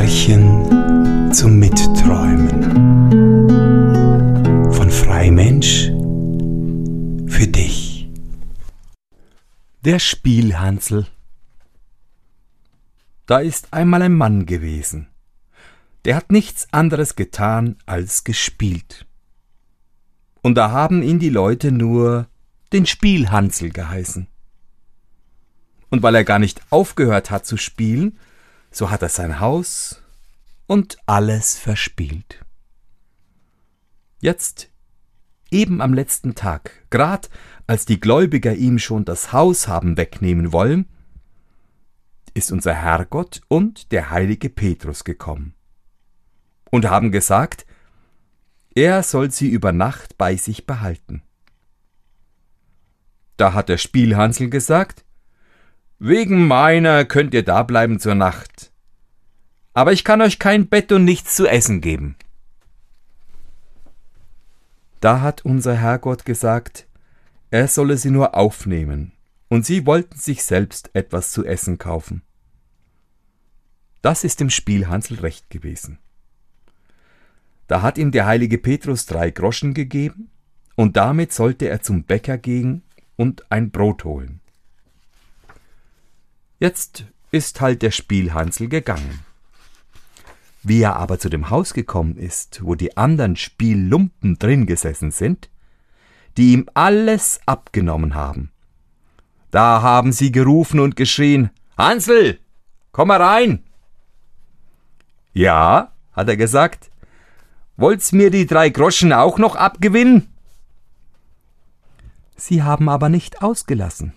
Märchen zum Mitträumen von Freimensch für dich. Der Spielhansel. Da ist einmal ein Mann gewesen, der hat nichts anderes getan als gespielt. Und da haben ihn die Leute nur den Spielhansel geheißen. Und weil er gar nicht aufgehört hat zu spielen, so hat er sein Haus und alles verspielt. Jetzt, eben am letzten Tag, grad als die Gläubiger ihm schon das Haus haben wegnehmen wollen, ist unser Herrgott und der heilige Petrus gekommen und haben gesagt, er soll sie über Nacht bei sich behalten. Da hat der Spielhansel gesagt, »Wegen meiner könnt ihr da bleiben zur Nacht, aber ich kann euch kein Bett und nichts zu essen geben.« Da hat unser Herrgott gesagt, er solle sie nur aufnehmen, und sie wollten sich selbst etwas zu essen kaufen. Das ist dem Spielhansel recht gewesen. Da hat ihm der heilige Petrus 3 Groschen gegeben, und damit sollte er zum Bäcker gehen und ein Brot holen. Jetzt ist halt der Spielhansel gegangen. Wie er aber zu dem Haus gekommen ist, wo die anderen Spiellumpen drin gesessen sind, die ihm alles abgenommen haben, da haben sie gerufen und geschrien, »Hansel, komm herein!« »Ja«, hat er gesagt, »wollt's mir die 3 Groschen auch noch abgewinnen?« Sie haben aber nicht ausgelassen.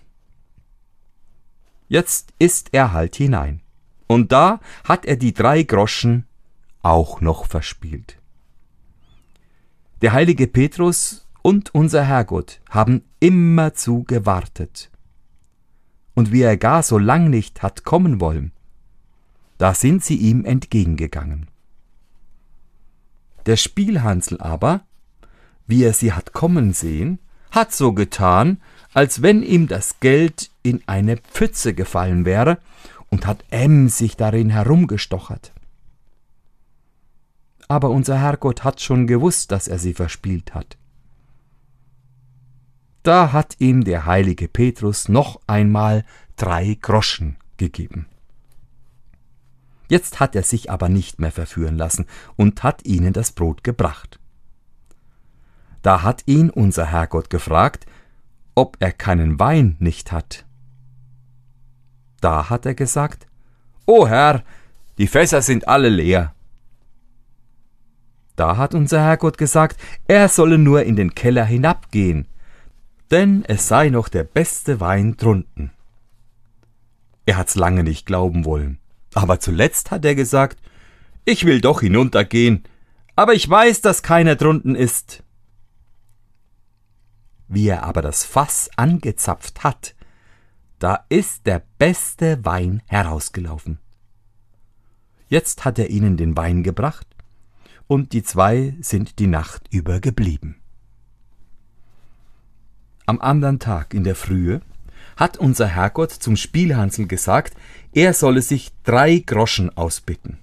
Jetzt ist er halt hinein, und da hat er die 3 Groschen auch noch verspielt. Der heilige Petrus und unser Herrgott haben immerzu gewartet. Und wie er gar so lang nicht hat kommen wollen, da sind sie ihm entgegengegangen. Der Spielhansel aber, wie er sie hat kommen sehen, hat so getan, als wenn ihm das Geld in eine Pfütze gefallen wäre und hat emsig darin herumgestochert. Aber unser Herrgott hat schon gewusst, dass er sie verspielt hat. Da hat ihm der heilige Petrus noch einmal 3 Groschen gegeben. Jetzt hat er sich aber nicht mehr verführen lassen und hat ihnen das Brot gebracht. Da hat ihn unser Herrgott gefragt, ob er keinen Wein nicht hat. Da hat er gesagt, »O Herr, die Fässer sind alle leer.« Da hat unser Herrgott gesagt, er solle nur in den Keller hinabgehen, denn es sei noch der beste Wein drunten. Er hat's lange nicht glauben wollen, aber zuletzt hat er gesagt, »Ich will doch hinuntergehen, aber ich weiß, dass keiner drunten ist.« Wie er aber das Fass angezapft hat, da ist der beste Wein herausgelaufen. Jetzt hat er ihnen den Wein gebracht, und die 2 sind die Nacht über geblieben. Am andern Tag in der Frühe hat unser Herrgott zum Spielhansel gesagt, er solle sich 3 Groschen ausbitten.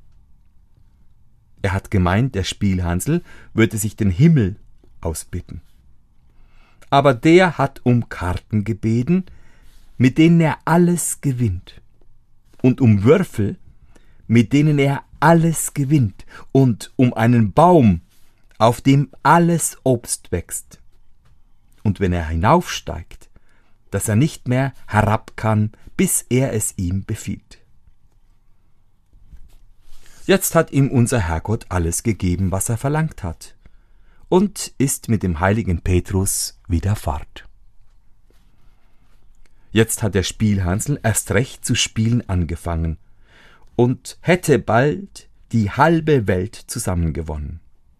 Er hat gemeint, der Spielhansel würde sich den Himmel ausbitten. Aber der hat um Karten gebeten, mit denen er alles gewinnt, und um Würfel, mit denen er alles gewinnt, und um einen Baum, auf dem alles Obst wächst. Und wenn er hinaufsteigt, dass er nicht mehr herab kann, bis er es ihm befiehlt. Jetzt hat ihm unser Herrgott alles gegeben, was er verlangt hat, und ist mit dem heiligen Petrus wieder fort. Jetzt hat der Spielhansel erst recht zu spielen angefangen und hätte bald die halbe Welt zusammengewonnen.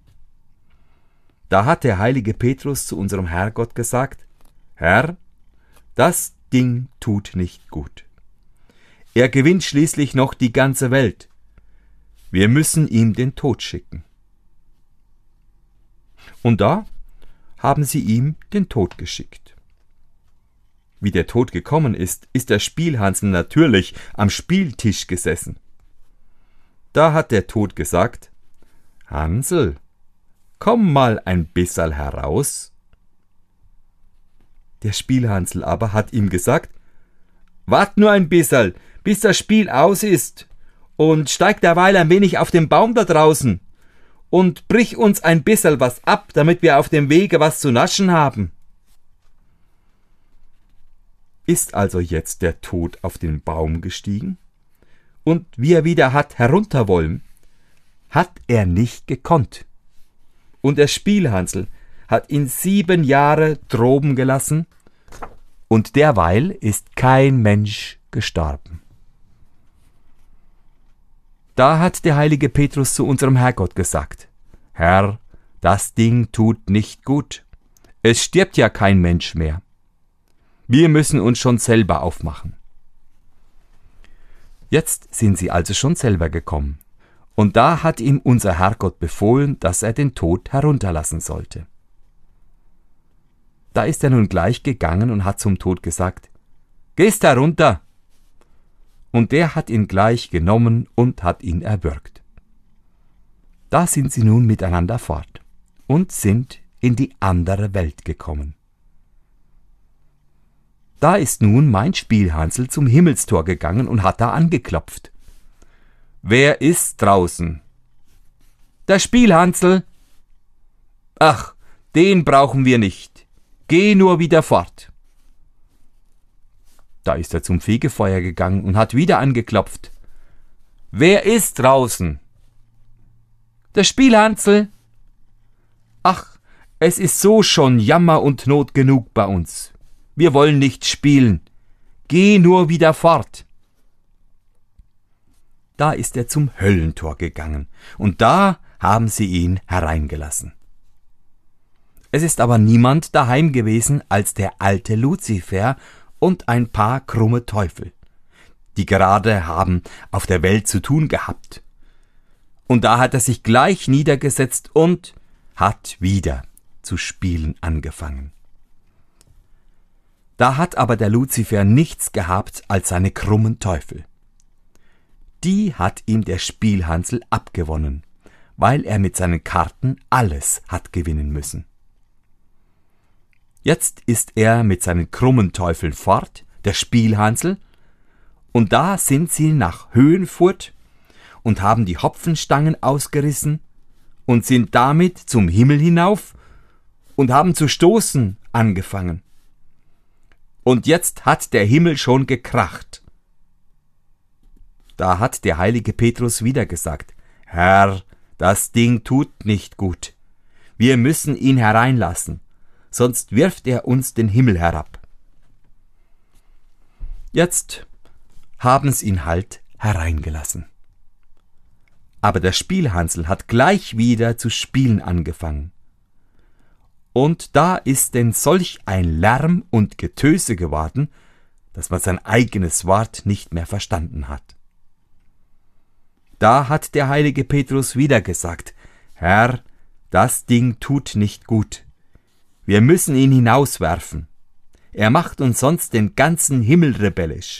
Da hat der heilige Petrus zu unserem Herrgott gesagt, »Herr, das Ding tut nicht gut. Er gewinnt schließlich noch die ganze Welt. Wir müssen ihm den Tod schicken.« Und da haben sie ihm den Tod geschickt. Wie der Tod gekommen ist, ist der Spielhansel natürlich am Spieltisch gesessen. Da hat der Tod gesagt: Hansel, komm mal ein bisserl heraus. Der Spielhansel aber hat ihm gesagt: Wart nur ein bisserl, bis das Spiel aus ist, und steig derweil ein wenig auf den Baum da draußen und brich uns ein bisserl was ab, damit wir auf dem Wege was zu naschen haben. Ist also jetzt der Tod auf den Baum gestiegen, und wie er wieder hat herunter wollen, hat er nicht gekonnt. Und der Spielhansel hat ihn 7 Jahre droben gelassen, und derweil ist kein Mensch gestorben. Da hat der heilige Petrus zu unserem Herrgott gesagt: Herr, das Ding tut nicht gut. Es stirbt ja kein Mensch mehr. Wir müssen uns schon selber aufmachen. Jetzt sind sie also schon selber gekommen, und da hat ihm unser Herrgott befohlen, dass er den Tod herunterlassen sollte. Da ist er nun gleich gegangen und hat zum Tod gesagt: Gehst herunter! Und der hat ihn gleich genommen und hat ihn erwürgt. Da sind sie nun miteinander fort und sind in die andere Welt gekommen. Da ist nun mein Spielhansel zum Himmelstor gegangen und hat da angeklopft. Wer ist draußen? Der Spielhansel. Ach, den brauchen wir nicht. Geh nur wieder fort. Da ist er zum Fegefeuer gegangen und hat wieder angeklopft. Wer ist draußen? Der Spielhansel. Ach, es ist so schon Jammer und Not genug bei uns. Wir wollen nicht spielen. Geh nur wieder fort. Da ist er zum Höllentor gegangen, und da haben sie ihn hereingelassen. Es ist aber niemand daheim gewesen als der alte Luzifer und ein paar krumme Teufel, die gerade haben auf der Welt zu tun gehabt. Und da hat er sich gleich niedergesetzt und hat wieder zu spielen angefangen. Da hat aber der Luzifer nichts gehabt als seine krummen Teufel. Die hat ihm der Spielhansel abgewonnen, weil er mit seinen Karten alles hat gewinnen müssen. Jetzt ist er mit seinen krummen Teufeln fort, der Spielhansel, und da sind sie nach Höhenfurt und haben die Hopfenstangen ausgerissen und sind damit zum Himmel hinauf und haben zu stoßen angefangen. Und jetzt hat der Himmel schon gekracht. Da hat der heilige Petrus wieder gesagt: Herr, das Ding tut nicht gut. Wir müssen ihn hereinlassen, sonst wirft er uns den Himmel herab. Jetzt haben's ihn halt hereingelassen. Aber der Spielhansel hat gleich wieder zu spielen angefangen. Und da ist denn solch ein Lärm und Getöse geworden, dass man sein eigenes Wort nicht mehr verstanden hat. Da hat der heilige Petrus wieder gesagt: Herr, das Ding tut nicht gut. Wir müssen ihn hinauswerfen. Er macht uns sonst den ganzen Himmel rebellisch.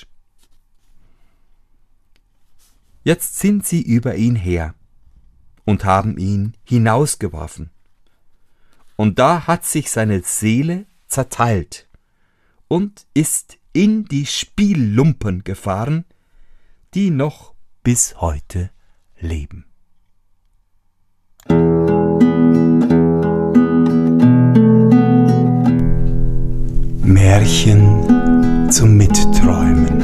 Jetzt sind sie über ihn her und haben ihn hinausgeworfen. Und da hat sich seine Seele zerteilt und ist in die Spiellumpen gefahren, die noch bis heute leben. Märchen zum Mitträumen.